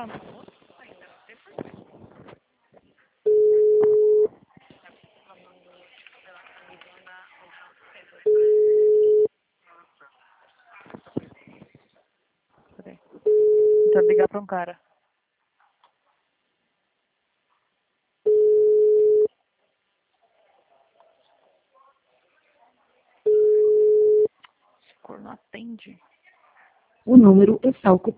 Peraí. Vou ligar pra um cara. Esse cor não atende. O número está ocupado.